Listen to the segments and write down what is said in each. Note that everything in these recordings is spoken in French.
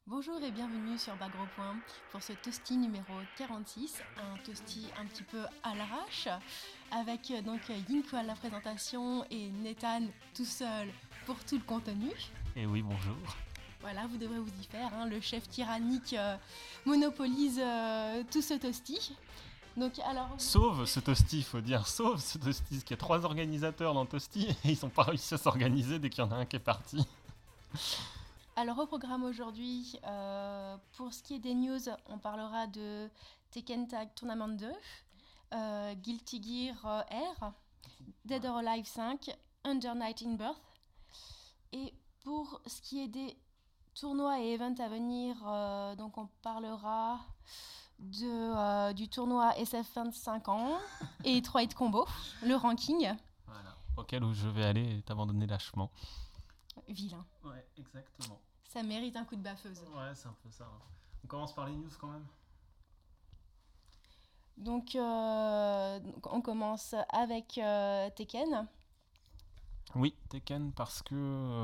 Bonjour et bienvenue sur Bagro Point pour ce toasty numéro 46, un toasty un petit peu à l'arrache, avec donc Yinko à la présentation et Nathan tout seul pour tout le contenu. Et oui, bonjour. Voilà, vous devrez vous y faire, hein, le chef tyrannique monopolise tout ce toasty. Donc alors, Sauve ce toasty, faut dire, sauve ce toasty, parce qu'il y a 3 organisateurs dans Toasty et ils n'ont pas réussi à s'organiser dès qu'il y en a un qui est parti. au programme aujourd'hui, pour ce qui est des news, on parlera de Tekken Tag Tournament 2, Guilty Gear R, Dead or Alive 5, Under Night in Birth. Et pour ce qui est des tournois et events à venir, donc on parlera du tournoi SF25 ans et 3 hit combo, le ranking. Voilà. Auquel où je vais aller et t'abandonner lâchement. Vilain. Ouais, exactement. Ça mérite un coup de baffeuse. Ouais, c'est un peu ça. On commence par les news quand même. Donc on commence avec Tekken. Oui, Tekken parce que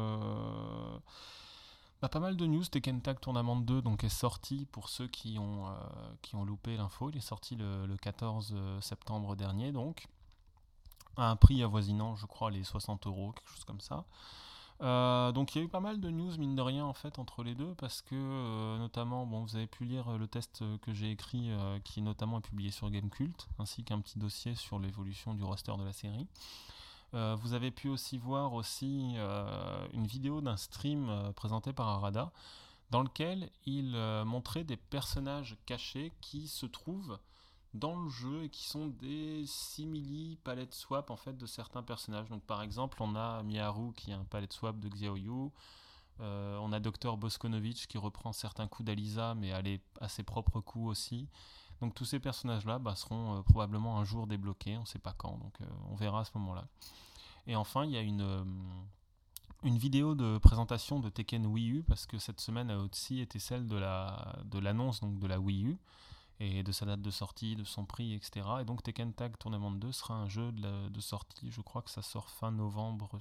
pas mal de news. Tekken Tag Tournament 2 donc, est sorti pour ceux qui ont loupé l'info. Il est sorti le 14 septembre dernier, donc à un prix avoisinant, je crois, les 60€, quelque chose comme ça. Donc il y a eu pas mal de news, mine de rien, en fait, entre les deux, parce que notamment, bon, vous avez pu lire le test que j'ai écrit, qui notamment est publié sur Gamecult, ainsi qu'un petit dossier sur l'évolution du roster de la série. Vous avez pu aussi voir une vidéo d'un stream présenté par Arada, dans lequel il montrait des personnages cachés qui se trouvent dans le jeu et qui sont des simili palette swap en fait de certains personnages. Donc par exemple, on a Miharu qui est un palette swap de Xiaoyu. On a Dr Boskonovich qui reprend certains coups d'Alisa mais à ses propres coups aussi. Donc tous ces personnages-là seront probablement un jour débloqués, on ne sait pas quand, donc on verra à ce moment-là. Et enfin, il y a une vidéo de présentation de Tekken Wii U, parce que cette semaine aussi était celle de l'annonce donc de la Wii U, et de sa date de sortie, de son prix, etc. Et donc Tekken Tag Tournament 2 sera un jeu de sortie, je crois que ça sort fin novembre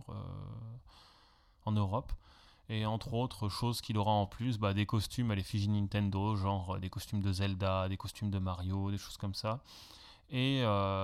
en Europe. Et entre autres choses qu'il aura en plus, des costumes à l'effigie Nintendo, genre des costumes de Zelda, des costumes de Mario, des choses comme ça. Et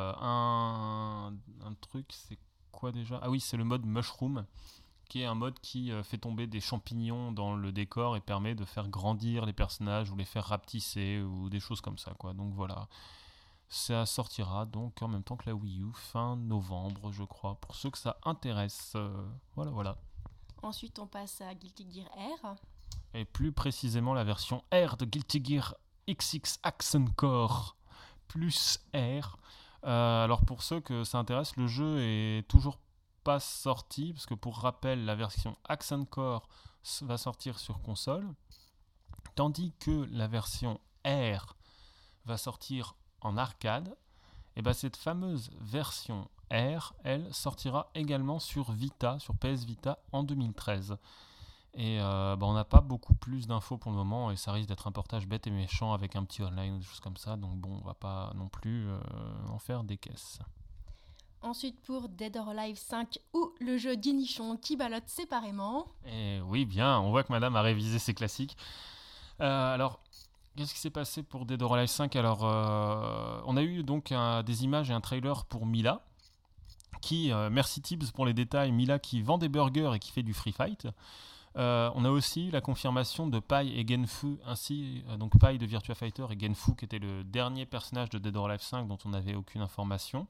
un truc, c'est quoi déjà? Ah oui, c'est le mode Mushroom, qui est un mode qui fait tomber des champignons dans le décor et permet de faire grandir les personnages ou les faire rapetisser ou des choses comme ça, quoi. Donc voilà, ça sortira donc en même temps que la Wii U, fin novembre, je crois, pour ceux que ça intéresse. Voilà. Ensuite on passe à Guilty Gear R. Et plus précisément la version R de Guilty Gear XX Accent Core plus R. Alors pour ceux que ça intéresse, le jeu est toujours pas sorti, parce que pour rappel, la version Accent Core va sortir sur console, tandis que la version R va sortir en arcade. Et cette fameuse version R, elle sortira également sur Vita, sur PS Vita en 2013. Et on n'a pas beaucoup plus d'infos pour le moment, et ça risque d'être un portage bête et méchant avec un petit online ou des choses comme ça, donc bon, on va pas non plus en faire des caisses. Ensuite pour Dead or Alive 5 ou le jeu d'Inichon qui ballotte séparément. Et oui, bien, on voit que madame a révisé ses classiques. Alors, qu'est-ce qui s'est passé pour Dead or Alive 5? Alors, on a eu donc des images et un trailer pour Mila, qui, merci Tibbs pour les détails, Mila qui vend des burgers et qui fait du free fight. On a aussi la confirmation de Pai et Genfu, ainsi donc Pai de Virtua Fighter et Genfu qui était le dernier personnage de Dead or Alive 5 dont on n'avait aucune information.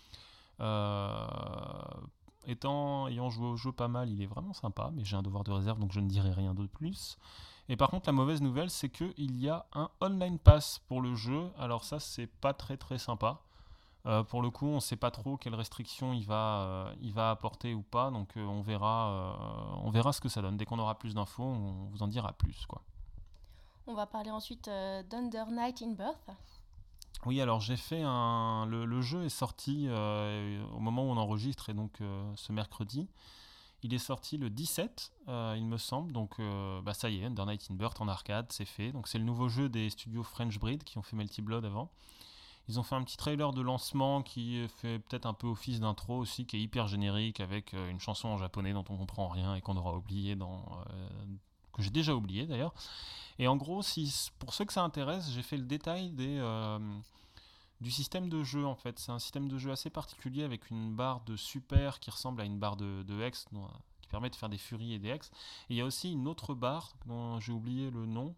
Ayant joué au jeu pas mal, il est vraiment sympa, mais j'ai un devoir de réserve donc je ne dirai rien de plus. Et par contre, la mauvaise nouvelle, c'est qu'il y a un online pass pour le jeu. Alors ça, c'est pas très très sympa. Pour le coup, on ne sait pas trop quelles restrictions il va apporter ou pas, donc on verra ce que ça donne. Dès qu'on aura plus d'infos, on vous en dira plus, quoi. On va parler ensuite d'Under Night in Birth. Oui, alors j'ai fait le jeu est sorti au moment où on enregistre, et donc ce mercredi. Il est sorti le 17, il me semble, donc ça y est, Under Night in Birth en arcade, c'est fait. Donc c'est le nouveau jeu des studios French Breed qui ont fait Melty Blood avant. Ils ont fait un petit trailer de lancement qui fait peut-être un peu office d'intro aussi, qui est hyper générique, avec une chanson en japonais dont on comprend rien et qu'on aura oublié que j'ai déjà oublié d'ailleurs. Et en gros, pour ceux que ça intéresse, j'ai fait le détail du système de jeu en fait. C'est un système de jeu assez particulier avec une barre de super qui ressemble à une barre de hex qui permet de faire des furies et des hex. Et il y a aussi une autre barre dont j'ai oublié le nom.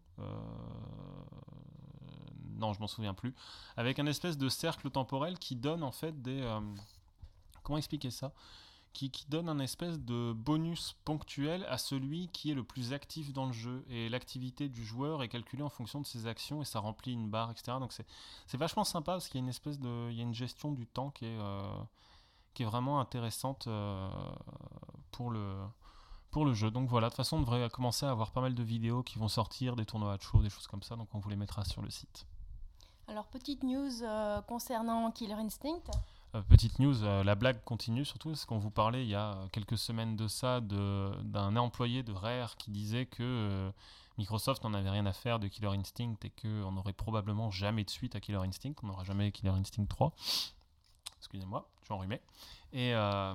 Non, je m'en souviens plus. Avec un espèce de cercle temporel qui donne en fait comment expliquer ça, qui donne un espèce de bonus ponctuel à celui qui est le plus actif dans le jeu. Et l'activité du joueur est calculée en fonction de ses actions et ça remplit une barre, etc. Donc c'est vachement sympa parce qu'il y a il y a une gestion du temps qui est vraiment intéressante pour le jeu. Donc voilà, de toute façon on devrait commencer à avoir pas mal de vidéos qui vont sortir, des tournois à chaud, des choses comme ça, donc on vous les mettra sur le site. Alors, petite news concernant Killer Instinct. Petite news, la blague continue surtout, parce qu'on vous parlait il y a quelques semaines de ça d'un employé de Rare qui disait que Microsoft n'en avait rien à faire de Killer Instinct et qu'on n'aurait probablement jamais de suite à Killer Instinct, on n'aura jamais Killer Instinct 3. Excusez-moi, je suis enrhumé. Et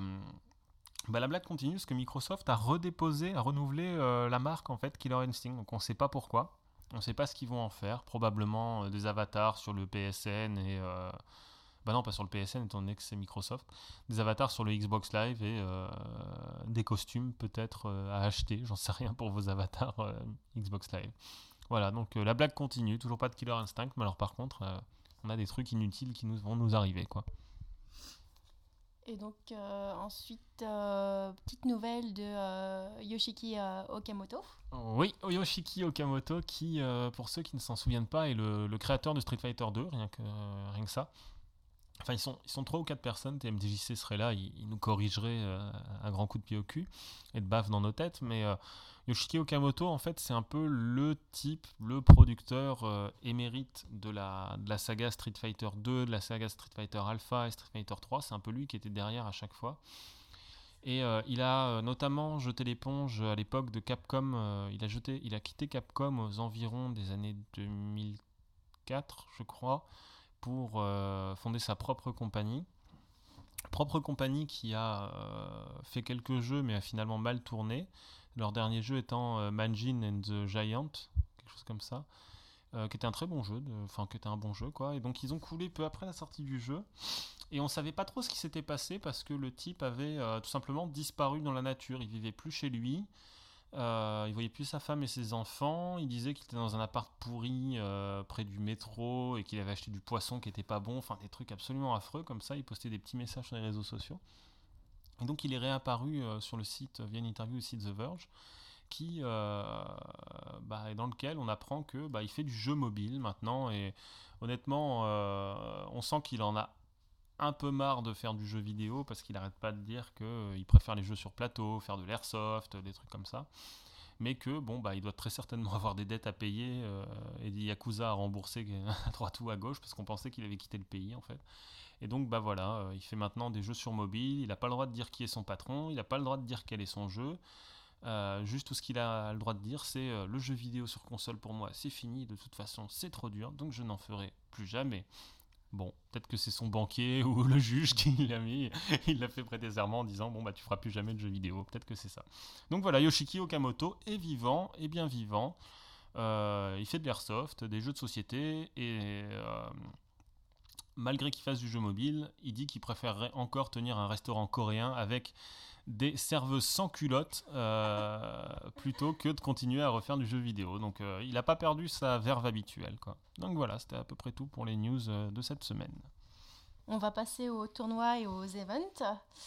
la blague continue parce que Microsoft a renouvelé la marque en fait Killer Instinct, donc on ne sait pas pourquoi. On ne sait pas ce qu'ils vont en faire, probablement des avatars sur le PSN et... non, pas sur le PSN étant donné que c'est Microsoft. Des avatars sur le Xbox Live et des costumes peut-être à acheter, j'en sais rien pour vos avatars Xbox Live. Voilà, donc la blague continue, toujours pas de Killer Instinct, mais alors par contre, on a des trucs inutiles qui vont nous arriver, quoi. Et donc ensuite, petite nouvelle de Yoshiki Okamoto. Oui, Yoshiki Okamoto qui, pour ceux qui ne s'en souviennent pas, est le créateur de Street Fighter 2, rien que ça. Enfin, ils sont 3 ou 4 personnes, TMDJC serait là, il nous corrigerait un grand coup de pied au cul et de baffe dans nos têtes, mais Yoshiki Okamoto, en fait, c'est un peu le producteur émérite de la saga Street Fighter 2, de la saga Street Fighter Alpha et Street Fighter 3, c'est un peu lui qui était derrière à chaque fois. Et il a notamment jeté l'éponge à l'époque de Capcom, il a quitté Capcom aux environs des années 2004, je crois, pour fonder sa propre compagnie. Propre compagnie qui a fait quelques jeux mais a finalement mal tourné. Leur dernier jeu étant Manjin and the Giant, quelque chose comme ça, qui était un très bon jeu, qui était un bon jeu quoi. Et donc ils ont coulé peu après la sortie du jeu. Et on savait pas trop ce qui s'était passé parce que le type avait tout simplement disparu dans la nature. Il vivait plus chez lui. Il voyait plus sa femme et ses enfants. Il disait qu'il était dans un appart pourri près du métro et qu'il avait acheté du poisson qui était pas bon. Enfin, des trucs absolument affreux comme ça. Il postait des petits messages sur les réseaux sociaux. Et donc, il est réapparu sur le site via une interview au site The Verge, est dans lequel on apprend que il fait du jeu mobile maintenant. Et honnêtement, on sent qu'il en a un peu marre de faire du jeu vidéo parce qu'il arrête pas de dire qu'il préfère les jeux sur plateau, faire de l'airsoft, des trucs comme ça. Mais que il doit très certainement avoir des dettes à payer et des yakuza à rembourser à droite ou à gauche parce qu'on pensait qu'il avait quitté le pays en fait. Et donc il fait maintenant des jeux sur mobile, il n'a pas le droit de dire qui est son patron, il n'a pas le droit de dire quel est son jeu. Juste tout ce qu'il a le droit de dire c'est le jeu vidéo sur console pour moi c'est fini, de toute façon c'est trop dur donc je n'en ferai plus jamais. Bon, peut-être que c'est son banquier ou le juge qui l'a mis, il l'a fait prêter serment en disant tu feras plus jamais de jeux vidéo, peut-être que c'est ça. Donc voilà, Yoshiki Okamoto est vivant, est bien vivant, il fait de l'airsoft, des jeux de société et malgré qu'il fasse du jeu mobile, il dit qu'il préférerait encore tenir un restaurant coréen avec des serveuses sans culotte plutôt que de continuer à refaire du jeu vidéo. Donc il n'a pas perdu sa verve habituelle, quoi. Donc voilà, c'était à peu près tout pour les news de cette semaine. On va passer aux tournois et aux events.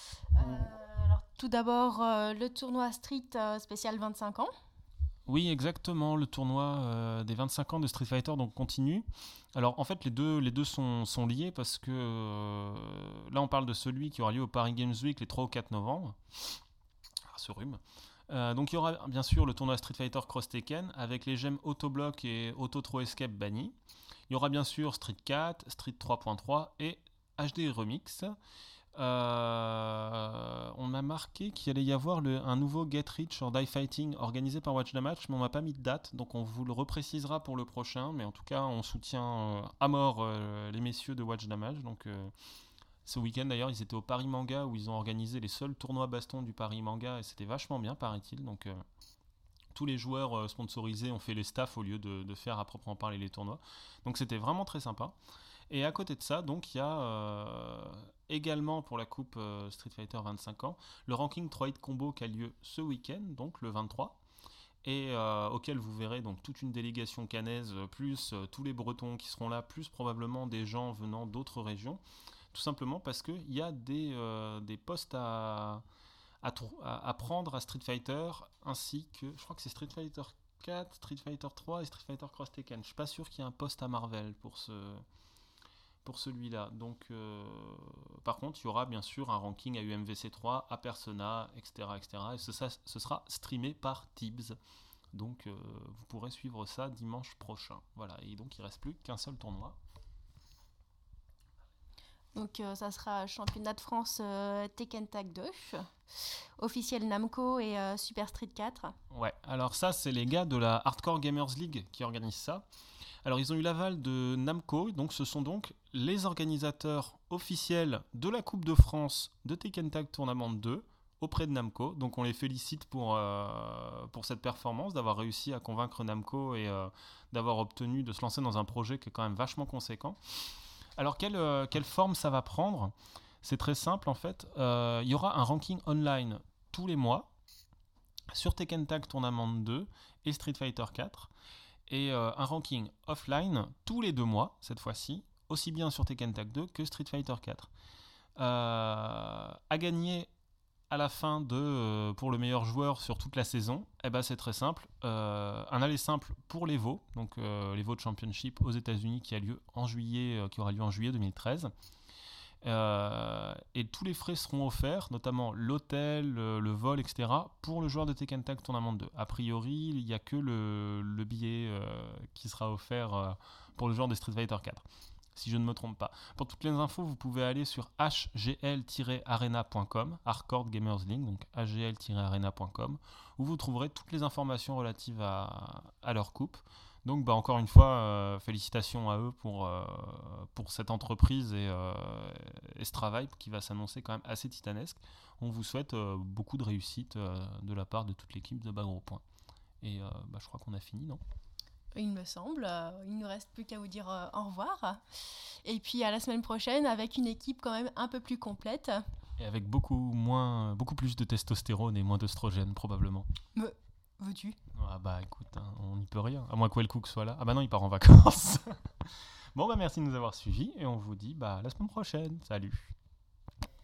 Alors tout d'abord, le tournoi Street spécial 25 ans. Oui, exactement, le tournoi des 25 ans de Street Fighter donc continue. Alors en fait les deux sont liés parce que là on parle de celui qui aura lieu au Paris Games Week les 3 ou 4 novembre. Ce rhume. Donc il y aura bien sûr le tournoi Street Fighter Cross Tekken avec les gemmes Autoblock et Auto Throw Escape bannis. Il y aura bien sûr Street 4, Street 3.3 et HD Remix. On a marqué qu'il allait y avoir un nouveau Get Rich or Die Fighting organisé par Watch the Match, mais on m'a pas mis de date, donc on vous le reprécisera pour le prochain. Mais en tout cas, on soutient à mort les messieurs de Watch the Match. Donc ce week-end d'ailleurs, ils étaient au Paris Manga où ils ont organisé les seuls tournois baston du Paris Manga et c'était vachement bien, paraît-il. Donc tous les joueurs sponsorisés ont fait les staffs au lieu de faire à proprement parler les tournois. Donc c'était vraiment très sympa. Et à côté de ça, donc il y a également pour la coupe Street Fighter 25 ans, le ranking 3-hit combo qui a lieu ce week-end, donc le 23, et auquel vous verrez donc toute une délégation canaise, plus tous les Bretons qui seront là, plus probablement des gens venant d'autres régions, tout simplement parce qu'il y a des postes à prendre à Street Fighter, ainsi que, je crois que c'est Street Fighter 4, Street Fighter 3 et Street Fighter Cross Tekken. Je suis pas sûr qu'il y ait un poste à Marvel pour celui-là. Donc, par contre, il y aura bien sûr un ranking à UMVC 3, à Persona, etc. etc. Et ce sera streamé par Tibbs. Donc, vous pourrez suivre ça dimanche prochain. Voilà, et donc il ne reste plus qu'un seul tournoi. Donc ça sera championnat de France Tekken Tag 2, officiel Namco et Super Street 4. Ouais, alors ça c'est les gars de la Hardcore Gamers League qui organisent ça. Alors ils ont eu l'aval de Namco, donc ce sont donc les organisateurs officiels de la Coupe de France de Tekken Tag Tournament 2 auprès de Namco. Donc on les félicite pour cette performance, d'avoir réussi à convaincre Namco et d'avoir obtenu de se lancer dans un projet qui est quand même vachement conséquent. Alors, quelle forme ça va prendre ? C'est très simple, en fait. Il y aura un ranking online tous les mois sur Tekken Tag Tournament 2 et Street Fighter 4. Et un ranking offline tous les 2 mois, cette fois-ci, aussi bien sur Tekken Tag 2 que Street Fighter 4. À gagner à la fin pour le meilleur joueur sur toute la saison, c'est très simple. Un aller simple pour l'Evo, donc l'Evo Championship aux États-Unis qui aura lieu en juillet 2013. Et tous les frais seront offerts, notamment l'hôtel, le vol, etc., pour le joueur de Tekken Tag Tournament 2. A priori, il n'y a que le billet qui sera offert pour le joueur de Street Fighter 4. Si je ne me trompe pas. Pour toutes les infos, vous pouvez aller sur hgl-arena.com, Hardcore Gamers League, donc hgl-arena.com, où vous trouverez toutes les informations relatives à leur coupe. Donc encore une fois, félicitations à eux pour cette entreprise et ce travail qui va s'annoncer quand même assez titanesque. On vous souhaite beaucoup de réussite de la part de toute l'équipe de Bas Gros Point. Et je crois qu'on a fini, non ? Il me semble. Il ne nous reste plus qu'à vous dire au revoir. Et puis à la semaine prochaine avec une équipe quand même un peu plus complète. Et avec beaucoup plus de testostérone et moins d'oestrogène probablement. Me veux-tu ? Écoute, on n'y peut rien. À moins que Wellcook soit là. Non, il part en vacances. Bon, merci de nous avoir suivis et on vous dit la semaine prochaine. Salut.